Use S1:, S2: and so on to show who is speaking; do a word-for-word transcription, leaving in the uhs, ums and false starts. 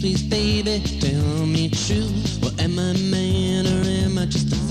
S1: please, baby, tell me true. Well, am I a man or am I just a